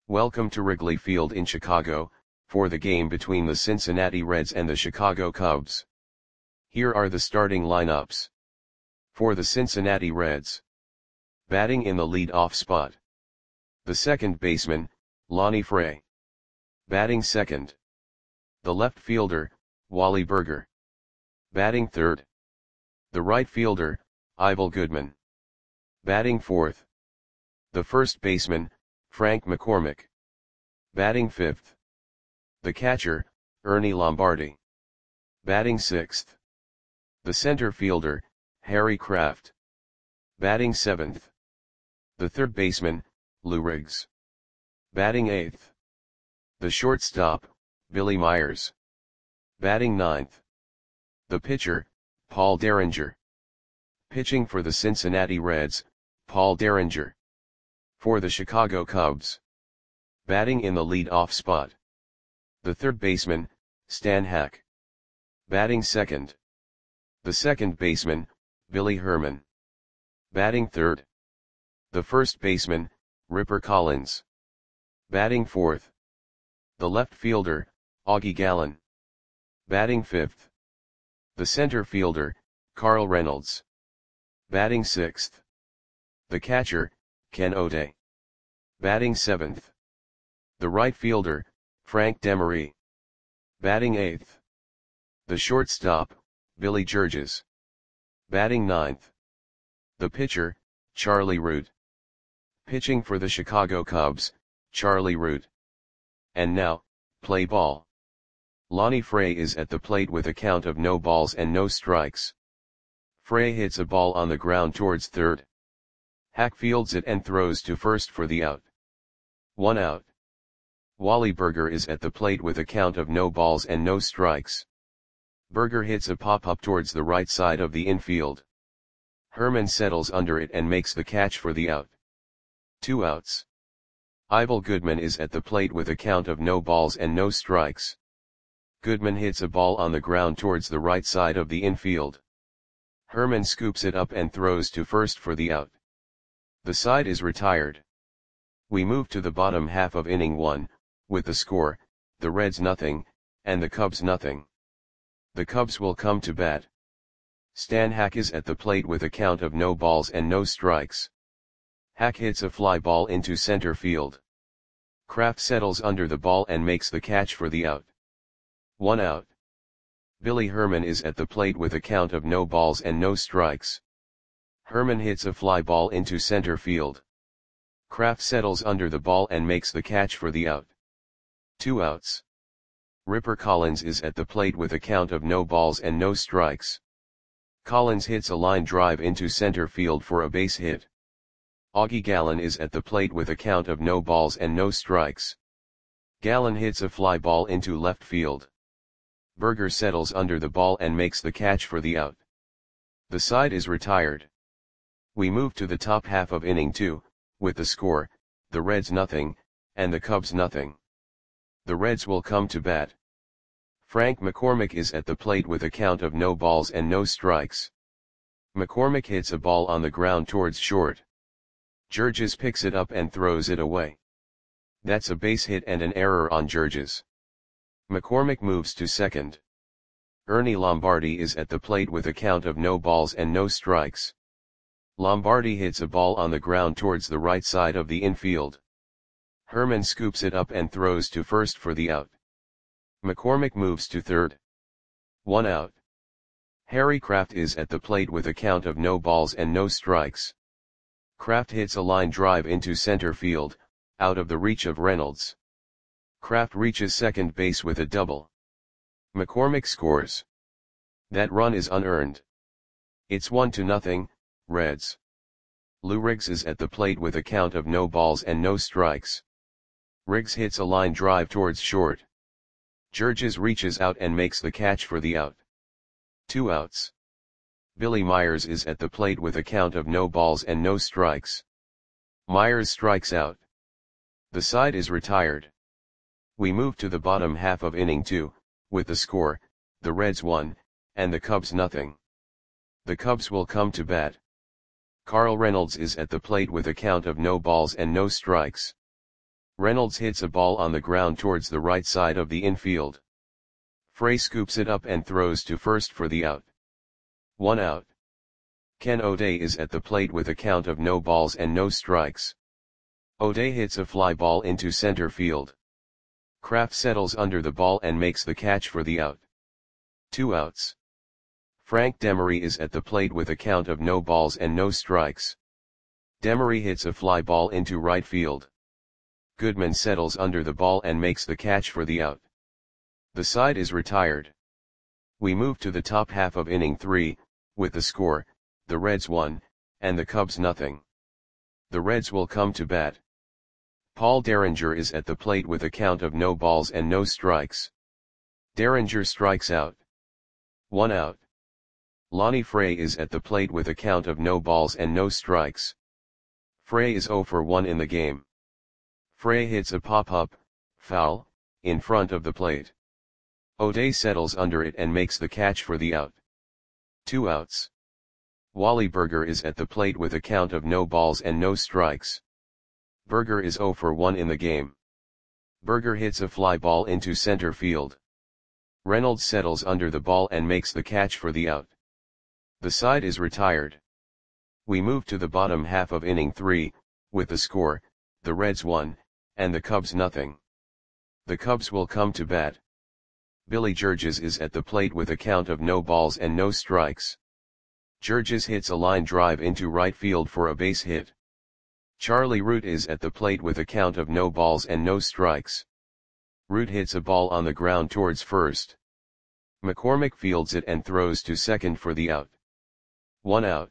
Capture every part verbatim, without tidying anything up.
Welcome to Wrigley Field in Chicago, for the game between the Cincinnati Reds and the Chicago Cubs. Here are the starting lineups. For the Cincinnati Reds. Batting in the lead-off spot. The second baseman, Lonnie Fray. Batting second. The left fielder, Wally Burger. Batting third. The right fielder, Ivel Goodman. Batting fourth. The first baseman, Frank McCormick. Batting fifth. The catcher, Ernie Lombardi. Batting sixth. The center fielder, Harry Kraft. Batting seventh. The third baseman, Lou Riggs. Batting eighth. The shortstop, Billy Myers. Batting ninth. The pitcher, Paul Derringer. Pitching for the Cincinnati Reds, Paul Derringer. For the Chicago Cubs. Batting in the lead-off spot. The third baseman, Stan Hack. Batting second. The second baseman, Billy Herman. Batting third. The first baseman, Ripper Collins. Batting fourth. The left fielder, Augie Gallen. Batting fifth. The center fielder, Carl Reynolds. Batting sixth. The catcher, Ken O'Day. Batting seventh. The right fielder, Frank Demery. Batting eighth. The shortstop, Billy Georges. Batting ninth. The pitcher, Charlie Root. Pitching for the Chicago Cubs, Charlie Root. And now, play ball. Lonnie Fray is at the plate with a count of no balls and no strikes. Fray hits a ball on the ground towards third. Hack fields it and throws to first for the out. One out. Wally Burger is at the plate with a count of no balls and no strikes. Burger hits a pop-up towards the right side of the infield. Herman settles under it and makes the catch for the out. Two outs. Ivel Goodman is at the plate with a count of no balls and no strikes. Goodman hits a ball on the ground towards the right side of the infield. Herman scoops it up and throws to first for the out. The side is retired. We move to the bottom half of inning one, with the score, the Reds nothing, and the Cubs nothing. The Cubs will come to bat. Stan Hack is at the plate with a count of no balls and no strikes. Hack hits a fly ball into center field. Kraft settles under the ball and makes the catch for the out. One out. Billy Herman is at the plate with a count of no balls and no strikes. Herman hits a fly ball into center field. Kraft settles under the ball and makes the catch for the out. Two outs. Ripper Collins is at the plate with a count of no balls and no strikes. Collins hits a line drive into center field for a base hit. Augie Gallen is at the plate with a count of no balls and no strikes. Gallen hits a fly ball into left field. Burger settles under the ball and makes the catch for the out. The side is retired. We move to the top half of inning two, with the score, the Reds nothing, and the Cubs nothing. The Reds will come to bat. Frank McCormick is at the plate with a count of no balls and no strikes. McCormick hits a ball on the ground towards short. Georges picks it up and throws it away. That's a base hit and an error on Georges. McCormick moves to second. Ernie Lombardi is at the plate with a count of no balls and no strikes. Lombardi hits a ball on the ground towards the right side of the infield. Herman scoops it up and throws to first for the out. McCormick moves to third. One out. Harry Kraft is at the plate with a count of no balls and no strikes. Kraft hits a line drive into center field, out of the reach of Reynolds. Kraft reaches second base with a double. McCormick scores. That run is unearned. It's one to nothing, Reds. Lou Riggs is at the plate with a count of no balls and no strikes. Riggs hits a line drive towards short. Georges reaches out and makes the catch for the out. Two outs. Billy Myers is at the plate with a count of no balls and no strikes. Myers strikes out. The side is retired. We move to the bottom half of inning two, with the score, the Reds one, and the Cubs nothing. The Cubs will come to bat. Carl Reynolds is at the plate with a count of no balls and no strikes. Reynolds hits a ball on the ground towards the right side of the infield. Frey scoops it up and throws to first for the out. One out. Ken O'Day is at the plate with a count of no balls and no strikes. O'Day hits a fly ball into center field. Kraft settles under the ball and makes the catch for the out. Two outs. Frank Demery is at the plate with a count of no balls and no strikes. Demery hits a fly ball into right field. Goodman settles under the ball and makes the catch for the out. The side is retired. We move to the top half of inning three, with the score, the Reds one, and the Cubs nothing. The Reds will come to bat. Paul Derringer is at the plate with a count of no balls and no strikes. Derringer strikes out. One out. Lonnie Frey is at the plate with a count of no balls and no strikes. Frey is oh for one in the game. Frey hits a pop-up, foul, in front of the plate. O'Day settles under it and makes the catch for the out. Two outs. Wally Berger is at the plate with a count of no balls and no strikes. Berger is oh for one in the game. Berger hits a fly ball into center field. Reynolds settles under the ball and makes the catch for the out. The side is retired. We move to the bottom half of inning three, with the score, the Reds one, and the Cubs nothing. The Cubs will come to bat. Billy Georges is at the plate with a count of no balls and no strikes. Georges hits a line drive into right field for a base hit. Charlie Root is at the plate with a count of no balls and no strikes. Root hits a ball on the ground towards first. McCormick fields it and throws to second for the out. One out.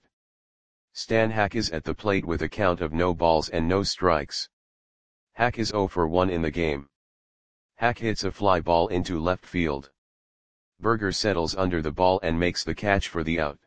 Stan Hack is at the plate with a count of no balls and no strikes. Hack is oh for one in the game. Hack hits a fly ball into left field. Berger settles under the ball and makes the catch for the out.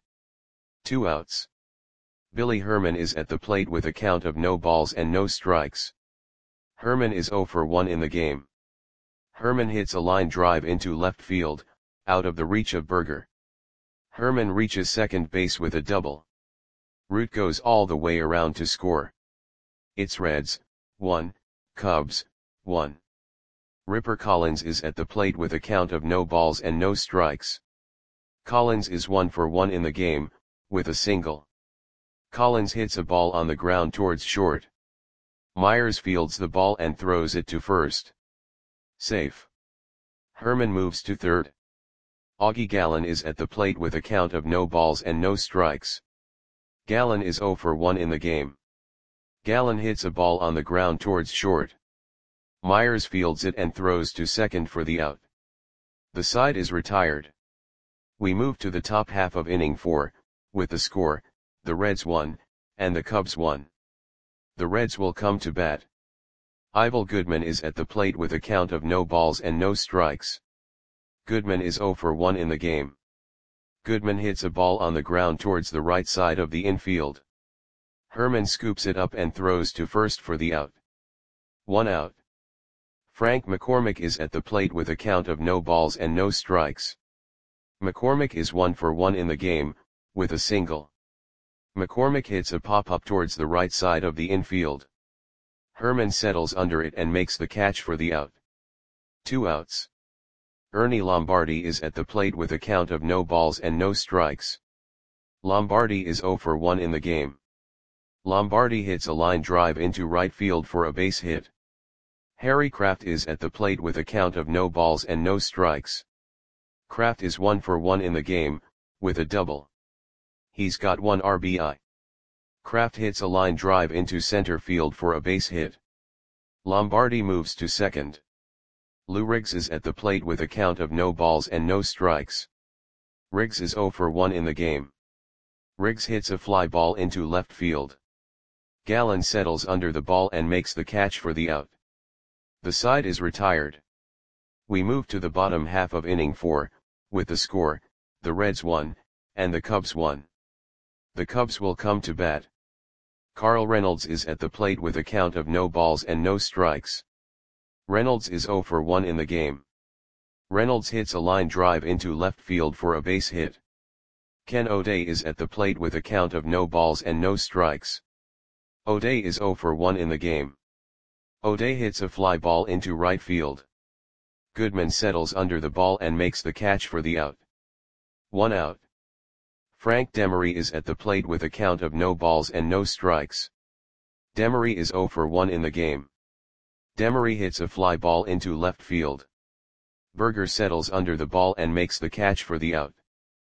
Two outs. Billy Herman is at the plate with a count of no balls and no strikes. Herman is oh for one in the game. Herman hits a line drive into left field, out of the reach of Berger. Herman reaches second base with a double. Root goes all the way around to score. It's Reds, one, Cubs, one. Ripper Collins is at the plate with a count of no balls and no strikes. Collins is one for one in the game, with a single. Collins hits a ball on the ground towards short. Myers fields the ball and throws it to first. Safe. Herman moves to third. Augie Gallen is at the plate with a count of no balls and no strikes. Gallen is oh for one in the game. Gallen hits a ball on the ground towards short. Myers fields it and throws to second for the out. The side is retired. We move to the top half of inning four, with the score, the Reds one, and the Cubs one. The Reds will come to bat. Ivel Goodman is at the plate with a count of no balls and no strikes. Goodman is oh for one in the game. Goodman hits a ball on the ground towards the right side of the infield. Herman scoops it up and throws to first for the out. One out. Frank McCormick is at the plate with a count of no balls and no strikes. McCormick is one for one in the game, with a single. McCormick hits a pop-up towards the right side of the infield. Herman settles under it and makes the catch for the out. Two outs. Ernie Lombardi is at the plate with a count of no balls and no strikes. Lombardi is oh for one in the game. Lombardi hits a line drive into right field for a base hit. Harry Kraft is at the plate with a count of no balls and no strikes. Kraft is one for one in the game, with a double. He's got one R B I. Kraft hits a line drive into center field for a base hit. Lombardi moves to second. Lou Riggs is at the plate with a count of no balls and no strikes. Riggs is oh for one in the game. Riggs hits a fly ball into left field. Gallen settles under the ball and makes the catch for the out. The side is retired. We move to the bottom half of inning four, with the score, the Reds one, and the Cubs one. The Cubs will come to bat. Carl Reynolds is at the plate with a count of no balls and no strikes. Reynolds is oh for one in the game. Reynolds hits a line drive into left field for a base hit. Ken O'Day is at the plate with a count of no balls and no strikes. O'Day is oh for one in the game. O'Day hits a fly ball into right field. Goodman settles under the ball and makes the catch for the out. One out. Frank Demery is at the plate with a count of no balls and no strikes. Demery is zero for one in the game. Demery hits a fly ball into left field. Berger settles under the ball and makes the catch for the out.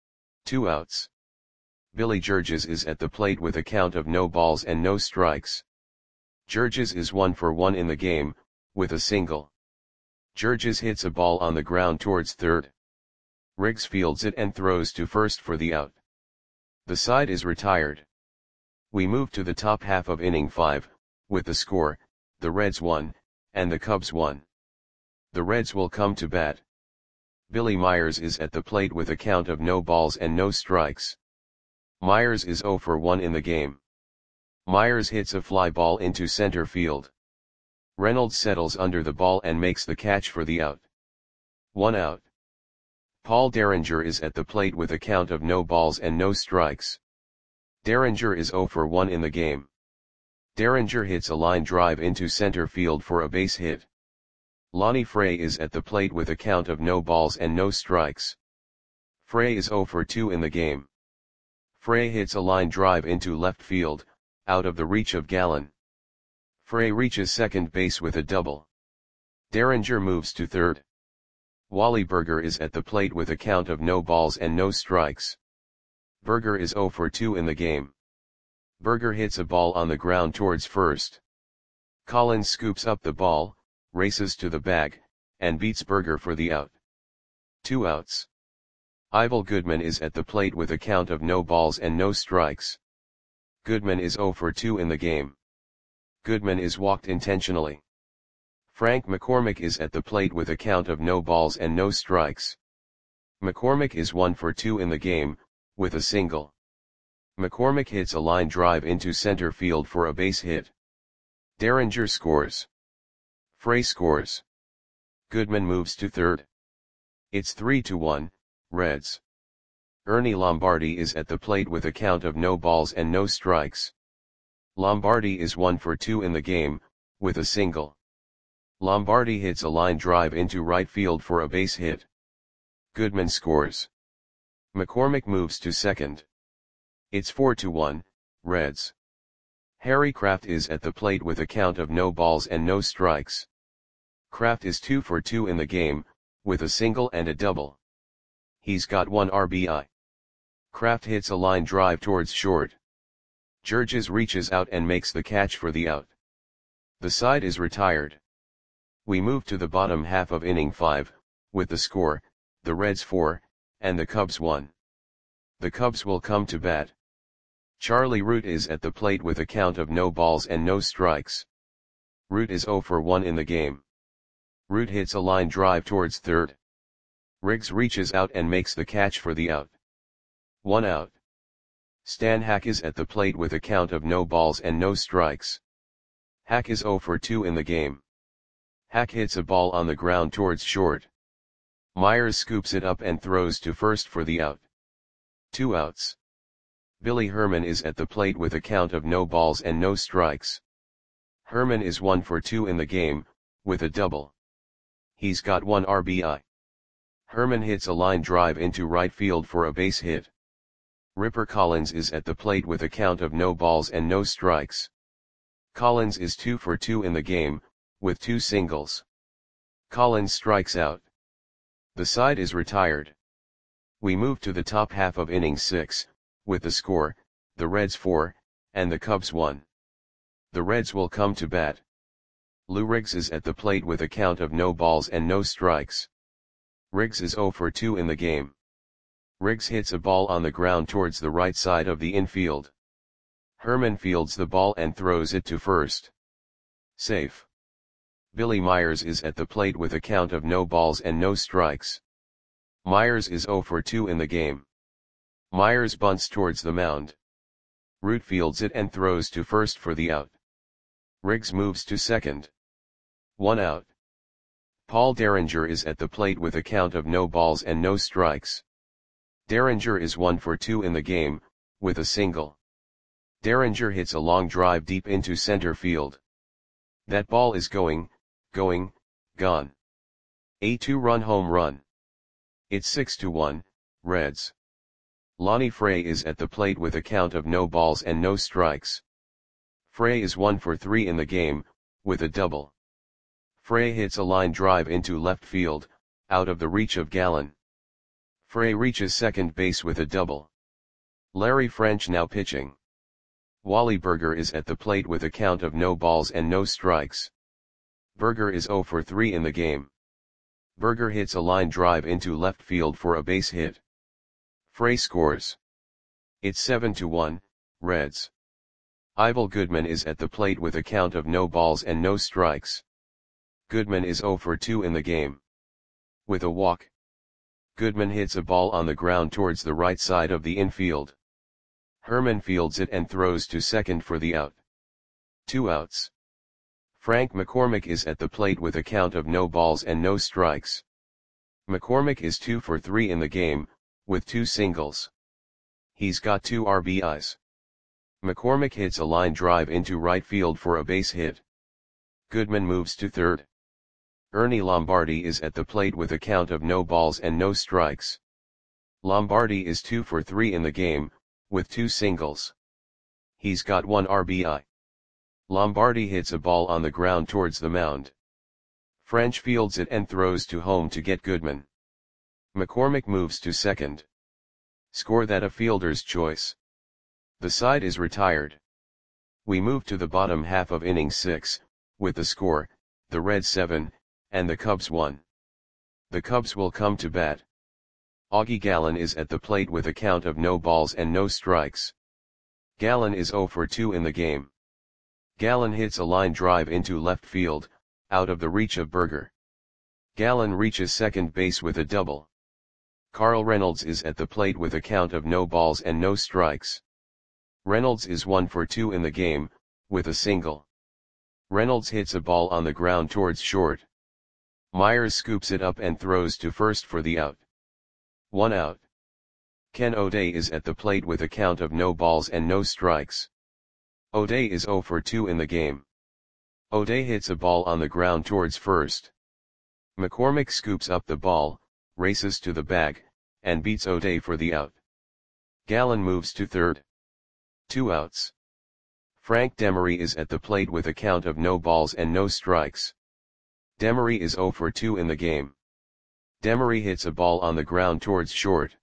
Two outs. Billy Georges is at the plate with a count of no balls and no strikes. Georges is one for one in the game, with a single. Georges hits a ball on the ground towards third. Riggs fields it and throws to first for the out. The side is retired. We move to the top half of inning five, with the score, the Reds won, and the Cubs won. The Reds will come to bat. Billy Myers is at the plate with a count of no balls and no strikes. Myers is zero for one in the game. Myers hits a fly ball into center field. Reynolds settles under the ball and makes the catch for the out. One out. Paul Derringer is at the plate with a count of no balls and no strikes. Derringer is zero for one in the game. Derringer hits a line drive into center field for a base hit. Lonnie Frey is at the plate with a count of no balls and no strikes. Frey is zero for two in the game. Frey hits a line drive into left field, out of the reach of Gallen. Frey reaches second base with a double. Derringer moves to third. Wally Berger is at the plate with a count of no balls and no strikes. Berger is zero for two in the game. Berger hits a ball on the ground towards first. Collins scoops up the ball, races to the bag, and beats Berger for the out. Two outs. Ivel Goodman is at the plate with a count of no balls and no strikes. Goodman is zero for two in the game. Goodman is walked intentionally. Frank McCormick is at the plate with a count of no balls and no strikes. McCormick is one for two in the game, with a single. McCormick hits a line drive into center field for a base hit. Derringer scores. Frey scores. Goodman moves to third. It's three to one, Reds. Ernie Lombardi is at the plate with a count of no balls and no strikes. Lombardi is one for two in the game, with a single. Lombardi hits a line drive into right field for a base hit. Goodman scores. McCormick moves to second. It's four to one, Reds. Harry Kraft is at the plate with a count of no balls and no strikes. Kraft is two for two in the game, with a single and a double. He's got one R B I. Kraft hits a line drive towards short. Georges reaches out and makes the catch for the out. The side is retired. We move to the bottom half of inning five, with the score, the Reds four, and the Cubs one. The Cubs will come to bat. Charlie Root is at the plate with a count of no balls and no strikes. Root is zero for one in the game. Root hits a line drive towards third. Riggs reaches out and makes the catch for the out. One out. Stan Hack is at the plate with a count of no balls and no strikes. Hack is zero for two in the game. Hack hits a ball on the ground towards short. Myers scoops it up and throws to first for the out. Two outs. Billy Herman is at the plate with a count of no balls and no strikes. Herman is one for two in the game, with a double. He's got one R B I. Herman hits a line drive into right field for a base hit. Ripper Collins is at the plate with a count of no balls and no strikes. Collins is two for two in the game, with two singles. Collins strikes out. The side is retired. We move to the top half of inning six, with the score, the Reds four, and the Cubs one. The Reds will come to bat. Lou Riggs is at the plate with a count of no balls and no strikes. Riggs is zero for two in the game. Riggs hits a ball on the ground towards the right side of the infield. Herman fields the ball and throws it to first. Safe. Billy Myers is at the plate with a count of no balls and no strikes. Myers is zero for two in the game. Myers bunts towards the mound. Root fields it and throws to first for the out. Riggs moves to second. One out. Paul Derringer is at the plate with a count of no balls and no strikes. Derringer is one for two in the game, with a single. Derringer hits a long drive deep into center field. That ball is going, going, gone. A two-run home run. It's six to one, Reds. Lonnie Frey is at the plate with a count of no balls and no strikes. Frey is one for three in the game, with a double. Frey hits a line drive into left field, out of the reach of Gallen. Frey reaches second base with a double. Larry French now pitching. Wally Berger is at the plate with a count of no balls and no strikes. Berger is zero for three in the game. Berger hits a line drive into left field for a base hit. Frey scores. It's seven to one, Reds. Ivel Goodman is at the plate with a count of no balls and no strikes. Goodman is zero for two in the game. With a walk. Goodman hits a ball on the ground towards the right side of the infield. Herman fields it and throws to second for the out. Two outs. Frank McCormick is at the plate with a count of no balls and no strikes. McCormick is two for three in the game, with two singles. He's got two R B Is. McCormick hits a line drive into right field for a base hit. Goodman moves to third. Ernie Lombardi is at the plate with a count of no balls and no strikes. Lombardi is two for three in the game, with two singles. He's got one R B I. Lombardi hits a ball on the ground towards the mound. French fields it and throws to home to get Goodman. McCormick moves to second. Score that a fielder's choice. The side is retired. We move to the bottom half of inning six, with the score, the Reds seven, and the Cubs one. The Cubs will come to bat. Augie Gallen is at the plate with a count of no balls and no strikes. Gallen is zero for two in the game. Gallen hits a line drive into left field, out of the reach of Berger. Gallen reaches second base with a double. Carl Reynolds is at the plate with a count of no balls and no strikes. Reynolds is one for two in the game, with a single. Reynolds hits a ball on the ground towards short. Myers scoops it up and throws to first for the out. One out. Ken O'Day is at the plate with a count of no balls and no strikes. O'Day is zero for two in the game. O'Day hits a ball on the ground towards first. McCormick scoops up the ball, races to the bag, and beats O'Day for the out. Gallen moves to third. Two outs. Frank Demery is at the plate with a count of no balls and no strikes. Demery is zero for two in the game. Demery hits a ball on the ground towards short.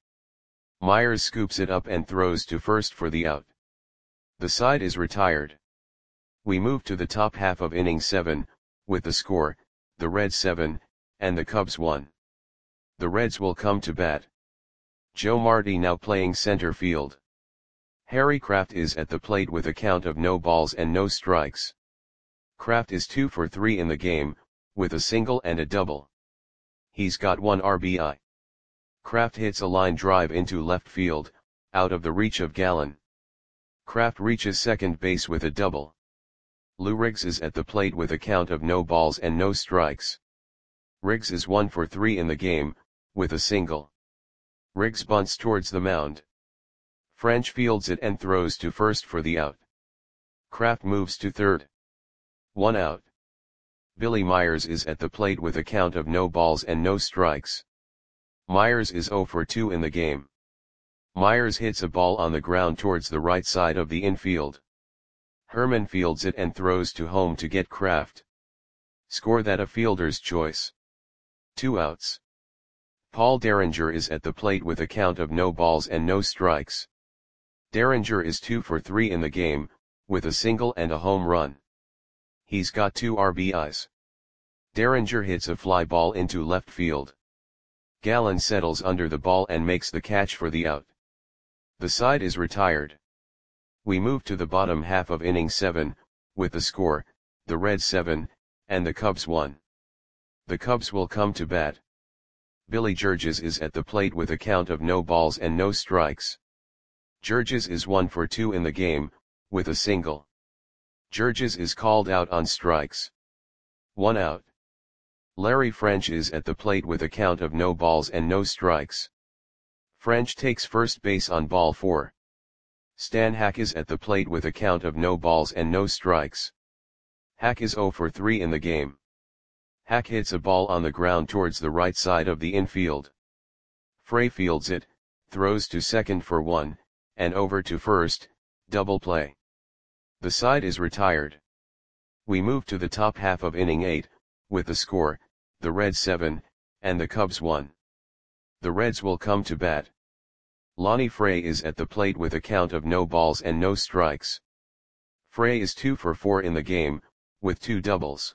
Myers scoops it up and throws to first for the out. The side is retired. We move to the top half of inning seven, with the score, the Reds seven, and the Cubs one. The Reds will come to bat. Joe Marty now playing center field. Harry Kraft is at the plate with a count of no balls and no strikes. Kraft is two for three in the game, with a single and a double. He's got one R B I. Kraft hits a line drive into left field, out of the reach of Gallen. Kraft reaches second base with a double. Lou Riggs is at the plate with a count of no balls and no strikes. Riggs is one for three in the game, with a single. Riggs bunts towards the mound. French fields it and throws to first for the out. Kraft moves to third. One out. Billy Myers is at the plate with a count of no balls and no strikes. Myers is zero for two in the game. Myers hits a ball on the ground towards the right side of the infield. Herman fields it and throws to home to get Kraft. Score that a fielder's choice. Two outs. Paul Derringer is at the plate with a count of no balls and no strikes. Derringer is two for three in the game, with a single and a home run. He's got two R B Is. Derringer hits a fly ball into left field. Gallen settles under the ball and makes the catch for the out. The side is retired. We move to the bottom half of inning seven, with the score, the Reds seven, and the Cubs one. The Cubs will come to bat. Billy Georges is at the plate with a count of no balls and no strikes. Georges is one for two in the game, with a single. Georges is called out on strikes. One out. Larry French is at the plate with a count of no balls and no strikes. French takes first base on ball four. Stan Hack is at the plate with a count of no balls and no strikes. Hack is zero for three in the game. Hack hits a ball on the ground towards the right side of the infield. Frey fields it, throws to second for one, and over to first, double play. The side is retired. We move to the top half of inning eight, with the score, the Reds seven, and the Cubs one. The Reds will come to bat. Lonnie Frey is at the plate with a count of no balls and no strikes. Frey is two for four in the game, with two doubles.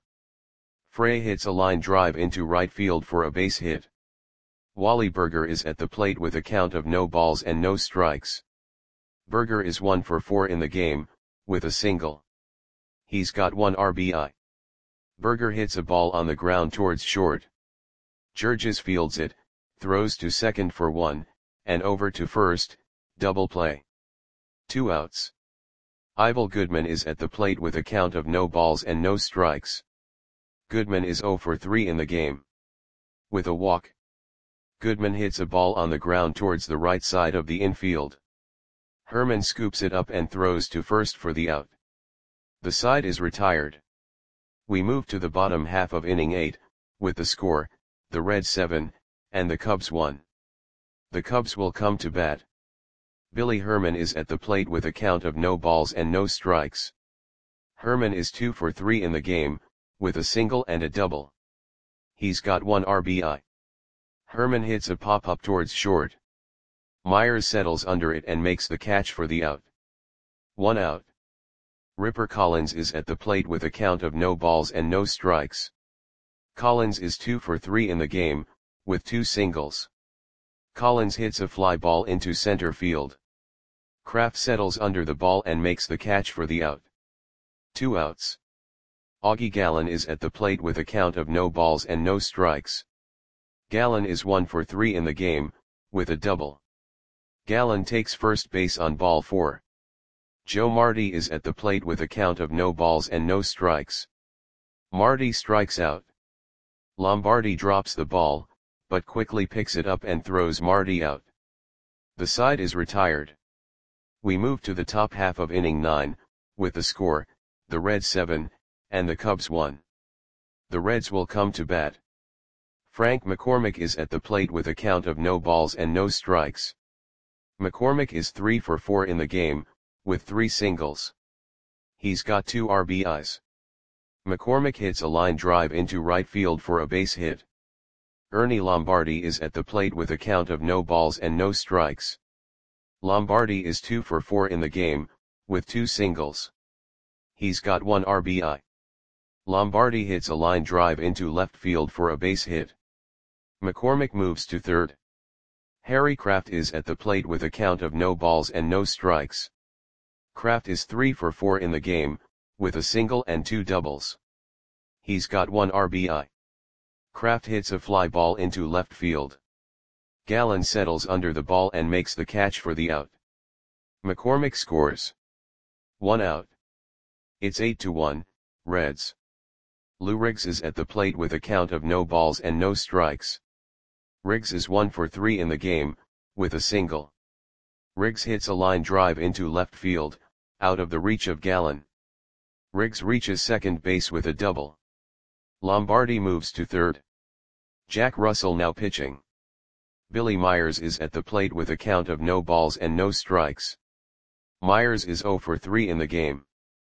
Frey hits a line drive into right field for a base hit. Wally Berger is at the plate with a count of no balls and no strikes. Berger is one for four in the game, with a single. He's got one R B I. Berger hits a ball on the ground towards short. Georges fields it, throws to second for one, and over to first, double play. Two outs. Ivel Goodman is at the plate with a count of no balls and no strikes. Goodman is zero for three in the game. With a walk. Goodman hits a ball on the ground towards the right side of the infield. Herman scoops it up and throws to first for the out. The side is retired. We move to the bottom half of inning eight, with the score, the Reds seven, and the Cubs one. The Cubs will come to bat. Billy Herman is at the plate with a count of no balls and no strikes. Herman is two for three in the game, with a single and a double. He's got one R B I. Herman hits a pop-up towards short. Myers settles under it and makes the catch for the out. One out. Ripper Collins is at the plate with a count of no balls and no strikes. Collins is two for three in the game, with two singles. Collins hits a fly ball into center field. Kraft settles under the ball and makes the catch for the out. Two outs. Augie Gallen is at the plate with a count of no balls and no strikes. Gallen is one for three in the game, with a double. Gallen takes first base on ball four. Joe Marty is at the plate with a count of no balls and no strikes. Marty strikes out. Lombardi drops the ball, but quickly picks it up and throws Marty out. The side is retired. We move to the top half of inning nine, with the score, the Reds seven, and the Cubs one. The Reds will come to bat. Frank McCormick is at the plate with a count of no balls and no strikes. McCormick is three for four in the game, with three singles. He's got two R B Is. McCormick hits a line drive into right field for a base hit. Ernie Lombardi is at the plate with a count of no balls and no strikes. Lombardi is two for four in the game, with two singles. He's got one R B I. Lombardi hits a line drive into left field for a base hit. McCormick moves to third. Harry Kraft is at the plate with a count of no balls and no strikes. Kraft is three for four in the game, with a single and two doubles. He's got one R B I. Kraft hits a fly ball into left field. Gallen settles under the ball and makes the catch for the out. McCormick scores. One out. It's eight to one, Reds. Lou Riggs is at the plate with a count of no balls and no strikes. Riggs is one for three in the game, with a single. Riggs hits a line drive into left field, out of the reach of Gallen. Riggs reaches second base with a double. Lombardi moves to third. Jack Russell now pitching. Billy Myers is at the plate with a count of no balls and no strikes. Myers is zero for three in the game.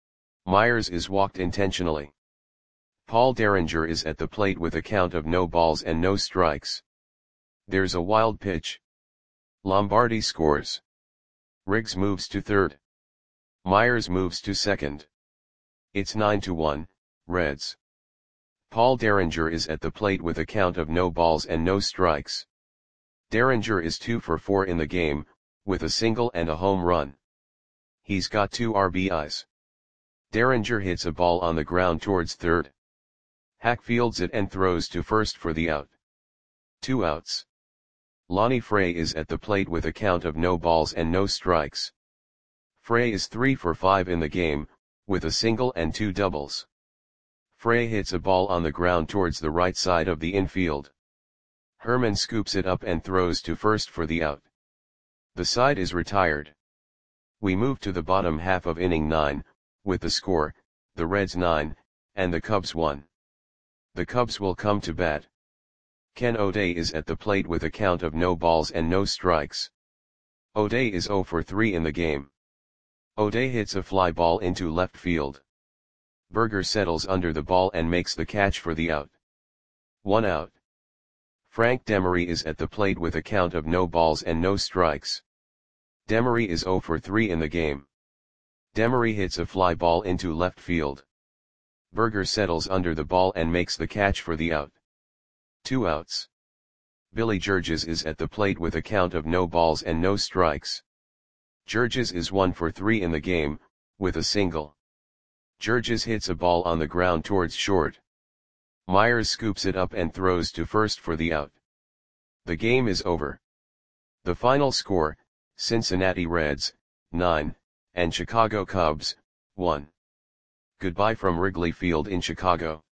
Myers is walked intentionally. Paul Derringer is at the plate with a count of no balls and no strikes. There's a wild pitch. Lombardi scores. Riggs moves to third. Myers moves to second. It's nine to one, Reds. Paul Derringer is at the plate with a count of no balls and no strikes. Derringer is two for four in the game, with a single and a home run. He's got two R B Is. Derringer hits a ball on the ground towards third. Hack fields it and throws to first for the out. Two outs. Lonnie Frey is at the plate with a count of no balls and no strikes. Frey is three for five in the game, with a single and two doubles. Frey hits a ball on the ground towards the right side of the infield. Herman scoops it up and throws to first for the out. The side is retired. We move to the bottom half of inning nine, with the score, the Reds nine, and the Cubs won. The Cubs will come to bat. Ken O'Day is at the plate with a count of no balls and no strikes. O'Day is zero for three in the game. O'Day hits a fly ball into left field. Berger settles under the ball and makes the catch for the out. One out. Frank Demery is at the plate with a count of no balls and no strikes. Demery is zero for three in the game. Demery hits a fly ball into left field. Berger settles under the ball and makes the catch for the out. Two outs. Billy Georges is at the plate with a count of no balls and no strikes. Georges is one for three in the game, with a single. Georges hits a ball on the ground towards short. Myers scoops it up and throws to first for the out. The game is over. The final score, Cincinnati Reds, nine, and Chicago Cubs, one. Goodbye from Wrigley Field in Chicago.